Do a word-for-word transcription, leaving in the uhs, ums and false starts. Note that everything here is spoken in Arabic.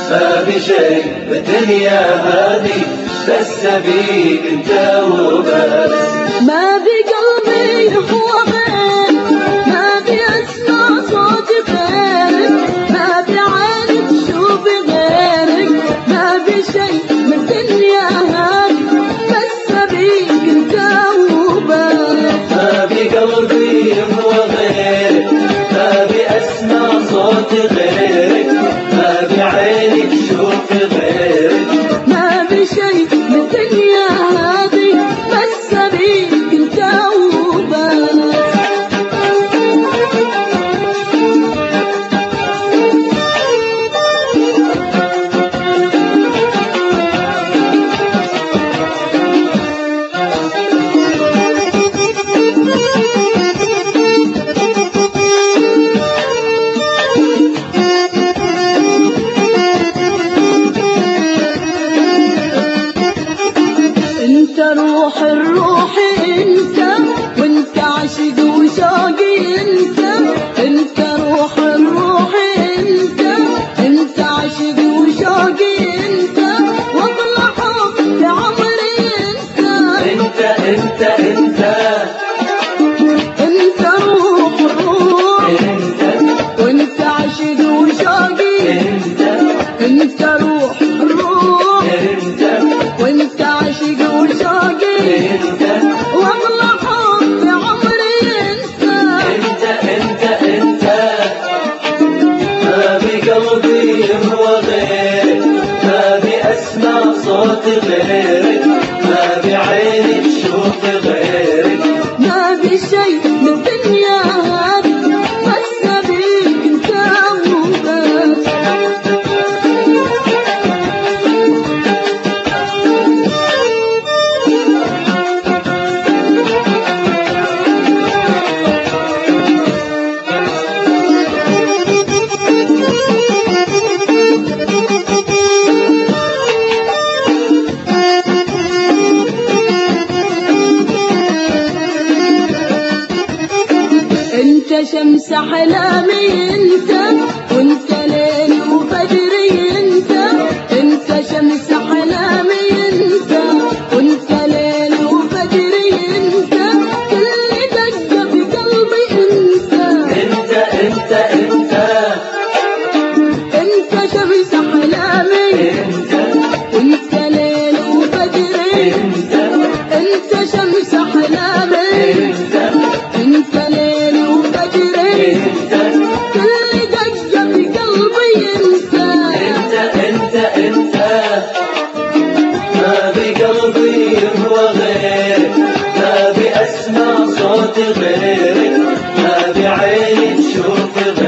ما بشي بالدنيا هذه بس أبيك انت وبس. ما بقلبي هو غيرك، ما بأسمع صوت غيرك، ما بعينك تشوف غيرك، ما بشي بالدنيا هذه بس أبيك انت وبس. ما بقلبي هو غيرك، ما بأسمع صوت غيرك، ما بعينك تشوف غيرك، ما بشي بالدنيا هذه بس أبيك انت وبس. انت روح الروح انت، وانت عشق وشوقي انت، انت روح الروح انت، انت عشق وشوقي انت، واطلع حب لعمري انت. انت انت انت انت روح الروح انت، وانت عشق وشوقي انت انت روح الروح انت وانت عشق وشوقي انت واغلى حب عمري انت. انت انت انت ما بقلبي هو غيرك، ما بأسمع صوت غيرك، ما بعيني تشوف غيرك، ما بشي بالدنيا هذه بس أبيك انت وبس. انت شمس احلامي انت، وانت ليلي وفجري انت، انت شمس احلامي انت، وانت ليلي وفجري انت، كل دقة في قلبي انت. انت انت انت انت شمس احلامي انت وانت ليلي وفجري، انت انت شمس احلامي انت انت ليلي وفجري، انت كل دقة في قلبي انت. انت انت انت ما بقلبي هو غيرك، ما بأسمع صوت غيرك، ما بعيني تشوف غيرك،